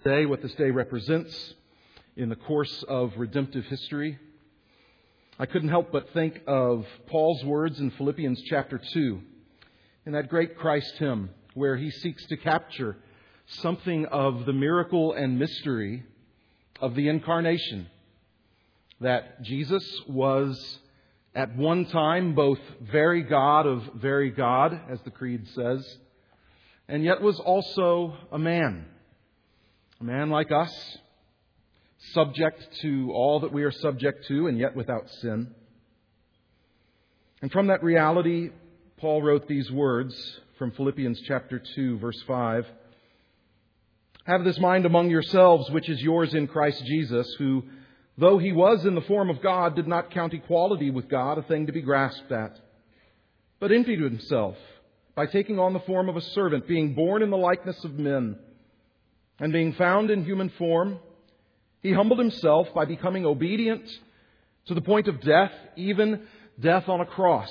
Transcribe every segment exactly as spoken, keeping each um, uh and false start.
Today, what this day represents in the course of redemptive history, I couldn't help but think of Paul's words in Philippians chapter two, in that great Christ hymn, where he seeks to capture something of the miracle and mystery of the incarnation. That Jesus was at one time both very God of very God, as the Creed says, and yet was also a man. A man like us, subject to all that we are subject to, and yet without sin. And from that reality, Paul wrote these words from Philippians chapter two, verse five. Have this mind among yourselves, which is yours in Christ Jesus, who, though he was in the form of God, did not count equality with God a thing to be grasped at, but emptied himself by taking on the form of a servant, being born in the likeness of men. And being found in human form, he humbled himself by becoming obedient to the point of death, even death on a cross.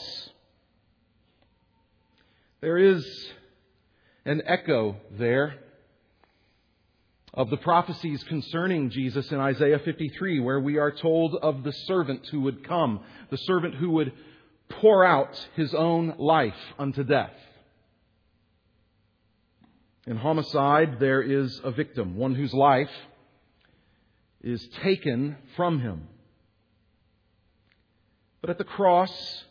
There is an echo there of the prophecies concerning Jesus in Isaiah fifty-three, where we are told of the servant who would come, the servant who would pour out his own life unto death. In homicide, there is a victim, one whose life is taken from him. But at the cross,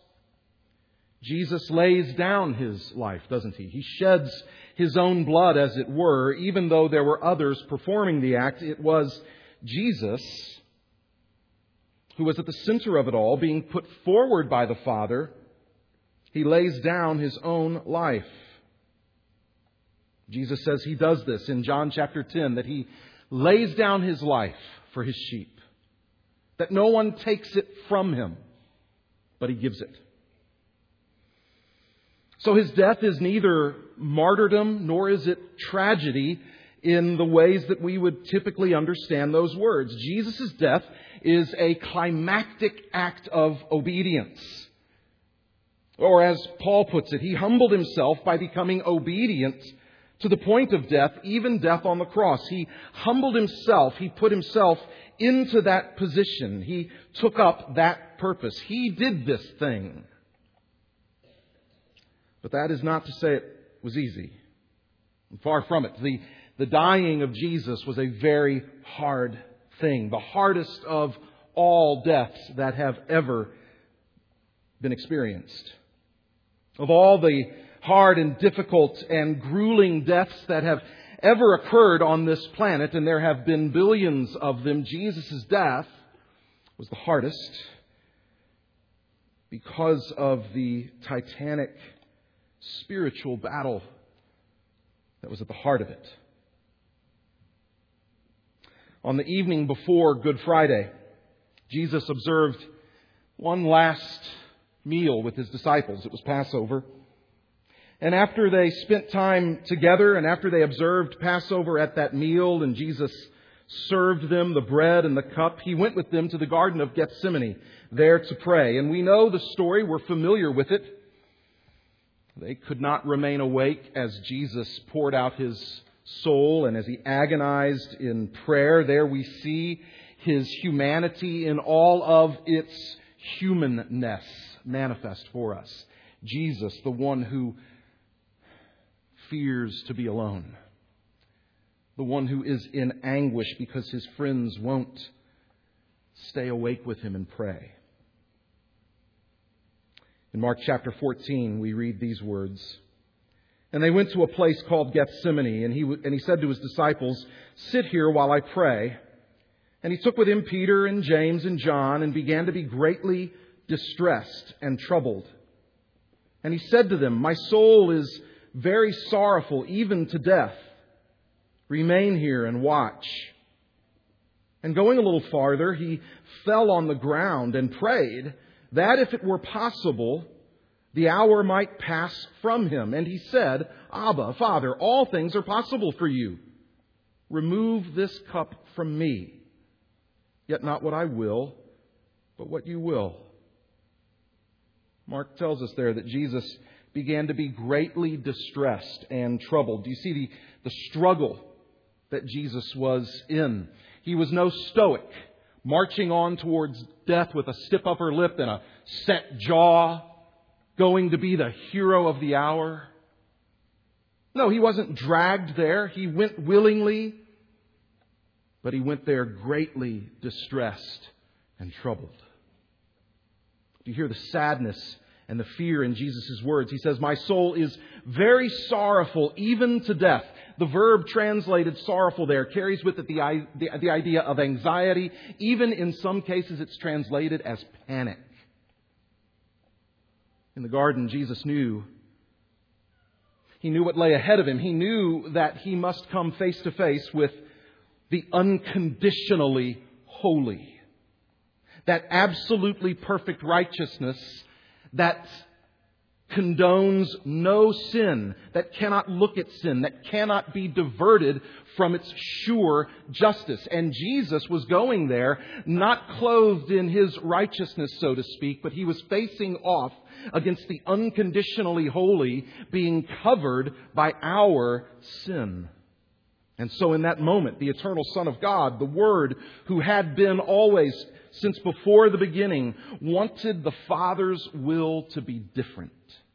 Jesus lays down his life, doesn't he? He sheds his own blood, as it were. Even though there were others performing the act, it was Jesus who was at the center of it all, being put forward by the Father. He lays down his own life. Jesus says he does this in John chapter ten, that he lays down his life for his sheep. That no one takes it from him, but he gives it. So his death is neither martyrdom nor is it tragedy in the ways that we would typically understand those words. Jesus' death is a climactic act of obedience. Or as Paul puts it, he humbled himself by becoming obedient to the point of death, even death on the cross. He humbled himself. He put himself into that position. He took up that purpose. He did this thing. But that is not to say it was easy. Far from it. The, the dying of Jesus was a very hard thing. The hardest of all deaths that have ever been experienced. Of all the hard and difficult and grueling deaths that have ever occurred on this planet, and there have been billions of them, Jesus' death was the hardest because of the titanic spiritual battle that was at the heart of it. On the evening before Good Friday, Jesus observed one last meal with his disciples. It was Passover. And after they spent time together and after they observed Passover at that meal and Jesus served them the bread and the cup, he went with them to the Garden of Gethsemane there to pray. And we know the story. We're familiar with it. They could not remain awake as Jesus poured out his soul and as he agonized in prayer. There we see his humanity in all of its humanness manifest for us. Jesus, the one who fears to be alone. The one who is in anguish because his friends won't stay awake with him and pray. In Mark chapter fourteen, we read these words. And they went to a place called Gethsemane, and he, and he said to his disciples, sit here while I pray. And he took with him Peter and James and John and began to be greatly distressed and troubled. And he said to them, my soul is very sorrowful, even to death. Remain here and watch. And going a little farther, he fell on the ground and prayed that if it were possible, the hour might pass from him. And he said, Abba, Father, all things are possible for you. Remove this cup from me. Yet not what I will, but what you will. Mark tells us there that Jesus began to be greatly distressed and troubled. Do you see the, the struggle that Jesus was in. He was no stoic, marching on towards death with a stiff upper lip and a set jaw, going to be the hero of the hour. No, He wasn't dragged there. He went willingly, but He went there greatly distressed and troubled. Do you hear the sadness and the fear in Jesus' words? He says, "My soul is very sorrowful, even to death." The verb translated sorrowful there carries with it the, the, the idea of anxiety. Even in some cases, it's translated as panic. In the garden, Jesus knew. He knew what lay ahead of Him. He knew that He must come face to face with the unconditionally holy. That absolutely perfect righteousness that condones no sin, that cannot look at sin, that cannot be diverted from its sure justice. And Jesus was going there, not clothed in His righteousness, so to speak, but He was facing off against the unconditionally holy, being covered by our sin. And so in that moment, the eternal Son of God, the Word, who had been always, since before the beginning, wanted the Father's will to be different.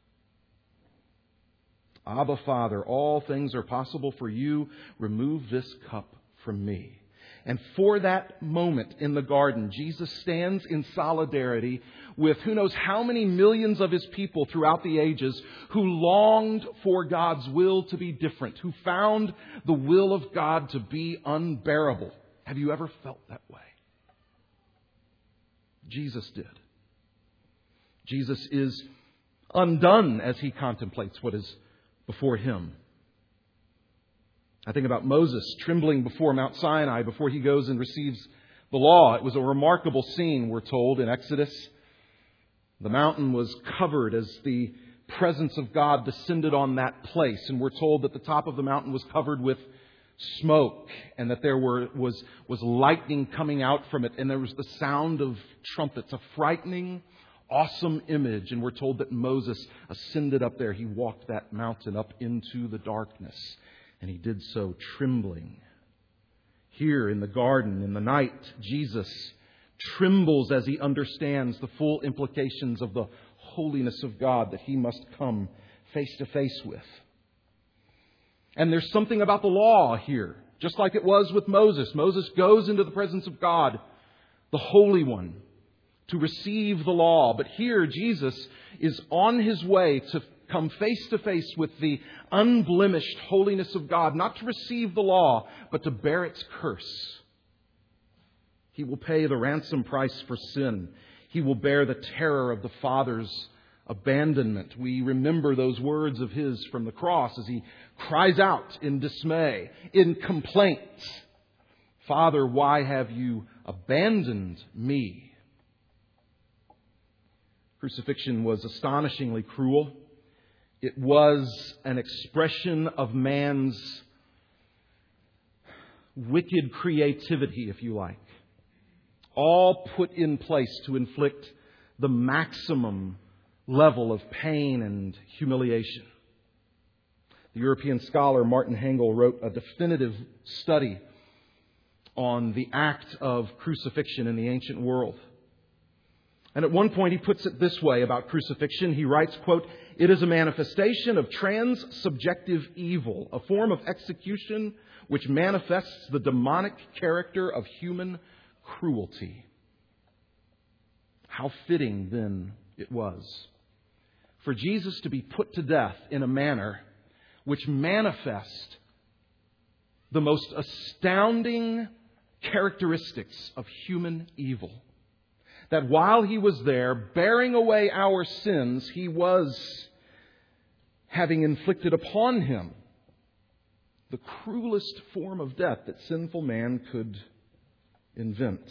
Abba, Father, all things are possible for you. Remove this cup from me. And for that moment in the garden, Jesus stands in solidarity with who knows how many millions of His people throughout the ages who longed for God's will to be different, who found the will of God to be unbearable. Have you ever felt that way? Jesus did. Jesus is undone as He contemplates what is before Him. I think about Moses trembling before Mount Sinai before he goes and receives the law. It was a remarkable scene, we're told, in Exodus. The mountain was covered as the presence of God descended on that place. And we're told that the top of the mountain was covered with smoke and that there were was, was lightning coming out from it. And there was the sound of trumpets, a frightening, awesome image. And we're told that Moses ascended up there. He walked that mountain up into the darkness. And He did so trembling. Here in the garden, in the night, Jesus trembles as He understands the full implications of the holiness of God that He must come face to face with. And there's something about the law here, just like it was with Moses. Moses goes into the presence of God, the Holy One, to receive the law. But here Jesus is on His way to come face to face with the unblemished holiness of God, not to receive the law, but to bear its curse. He will pay the ransom price for sin. He will bear the terror of the Father's abandonment. We remember those words of His from the cross as He cries out in dismay, in complaint, "Father, why have you abandoned me?" Crucifixion was astonishingly cruel. It was an expression of man's wicked creativity, if you like, all put in place to inflict the maximum level of pain and humiliation. The European scholar Martin Hengel wrote a definitive study on the act of crucifixion in the ancient world. And at one point he puts it this way about crucifixion. He writes, quote, "It is a manifestation of trans-subjective evil, a form of execution which manifests the demonic character of human cruelty." How fitting, then, it was for Jesus to be put to death in a manner which manifests the most astounding characteristics of human evil. That while He was there, bearing away our sins, He was having inflicted upon Him the cruelest form of death that sinful man could invent.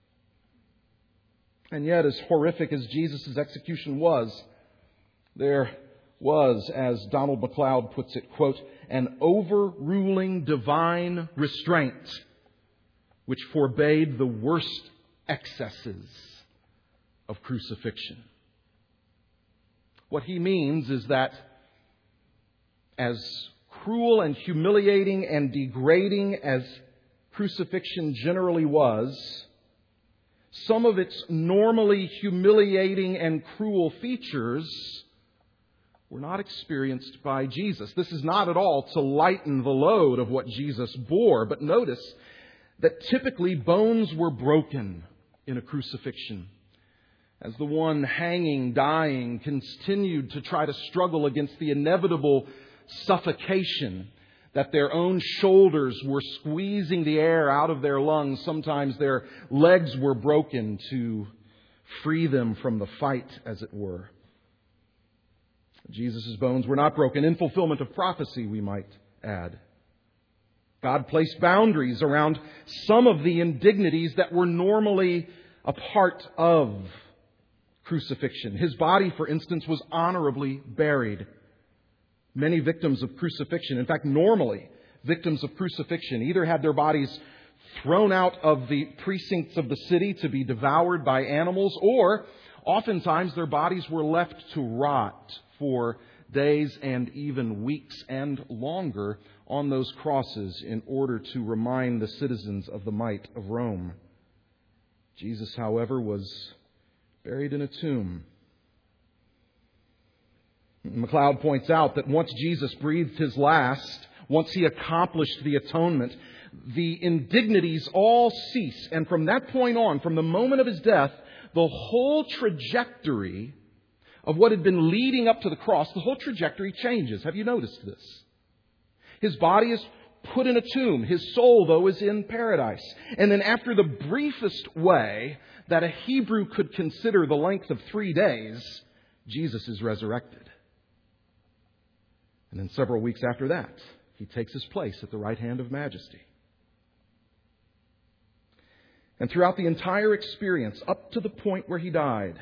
And yet, as horrific as Jesus' execution was, there was, as Donald MacLeod puts it, quote, "an overruling divine restraint which forbade the worst excesses of crucifixion." What he means is that as cruel and humiliating and degrading as crucifixion generally was, some of its normally humiliating and cruel features were not experienced by Jesus. This is not at all to lighten the load of what Jesus bore, but notice that typically bones were broken in a crucifixion, as the one hanging, dying, continued to try to struggle against the inevitable suffocation that their own shoulders were squeezing the air out of their lungs. Sometimes their legs were broken to free them from the fight, as it were. Jesus' bones were not broken in fulfillment of prophecy, we might add. God placed boundaries around some of the indignities that were normally a part of crucifixion. His body, for instance, was honorably buried. Many victims of crucifixion, in fact, normally victims of crucifixion, either had their bodies thrown out of the precincts of the city to be devoured by animals, or oftentimes their bodies were left to rot for days and even weeks and longer on those crosses in order to remind the citizens of the might of Rome. Jesus, however, was buried in a tomb. MacLeod points out that once Jesus breathed his last, once he accomplished the atonement, the indignities all cease. And from that point on, from the moment of his death, the whole trajectory of what had been leading up to the cross, the whole trajectory changes. Have you noticed this? His body is put in a tomb. His soul, though, is in paradise. And then after the briefest way that a Hebrew could consider the length of three days, Jesus is resurrected. And then several weeks after that, he takes his place at the right hand of majesty. And throughout the entire experience, up to the point where he died,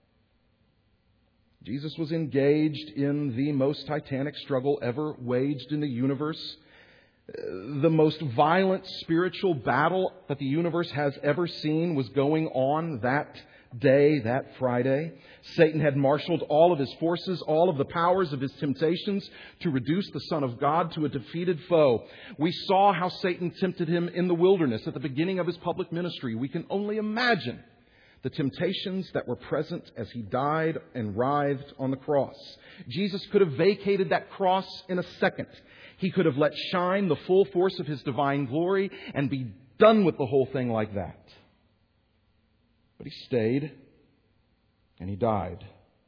Jesus was engaged in the most titanic struggle ever waged in the universe. The most violent spiritual battle that the universe has ever seen was going on that day, that Friday. Satan had marshaled all of his forces, all of the powers of his temptations to reduce the Son of God to a defeated foe. We saw how Satan tempted him in the wilderness at the beginning of his public ministry. We can only imagine the temptations that were present as he died and writhed on the cross. Jesus could have vacated that cross in a second. He could have let shine the full force of his divine glory and be done with the whole thing like that. But he stayed and he died.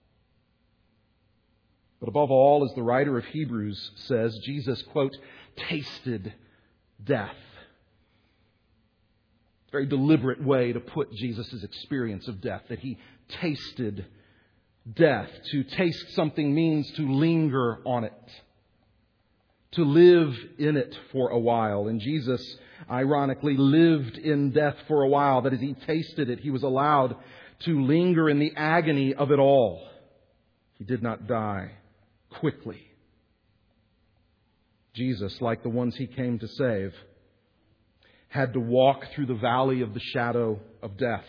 But above all, as the writer of Hebrews says, Jesus, quote, tasted death. Very deliberate way to put Jesus' experience of death, that he tasted death. To taste something means to linger on it, to live in it for a while. And Jesus, ironically, lived in death for a while. That is, he tasted it. He was allowed to linger in the agony of it all. He did not die quickly. Jesus, like the ones he came to save, had to walk through the valley of the shadow of death.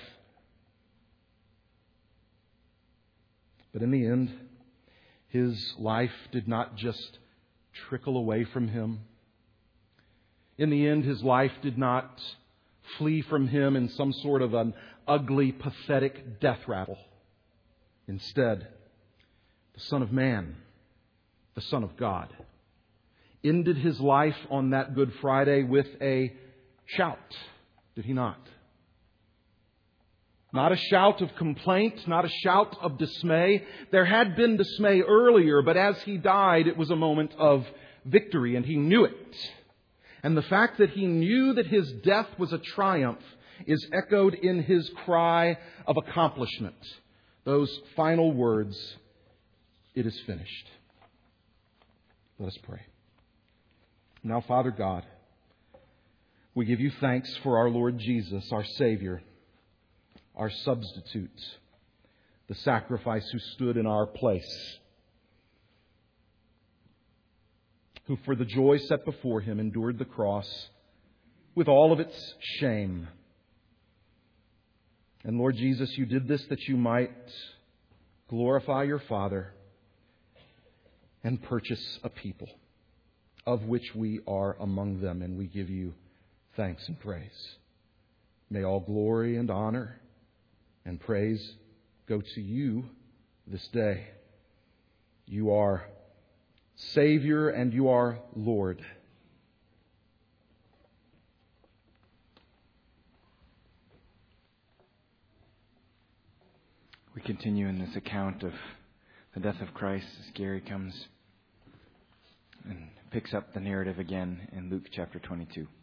But in the end, his life did not just trickle away from him. In the end, his life did not flee from him in some sort of an ugly, pathetic death rattle. Instead, the Son of Man, the Son of God, ended his life on that Good Friday with a shout, did he not? Not a shout of complaint, not a shout of dismay. There had been dismay earlier, but as he died, it was a moment of victory, and he knew it. And the fact that he knew that his death was a triumph is echoed in his cry of accomplishment. Those final words, "It is finished." Let us pray. Now, Father God, we give you thanks for our Lord Jesus, our Savior, our substitute, the sacrifice who stood in our place, who for the joy set before him endured the cross with all of its shame. And Lord Jesus, you did this that you might glorify your Father and purchase a people. of which we are among them, and we give you thanks and praise. May all glory and honor and praise go to you this day. You are Savior and you are Lord. We continue in this account of the death of Christ as Gary comes and picks up the narrative again in Luke chapter twenty-two.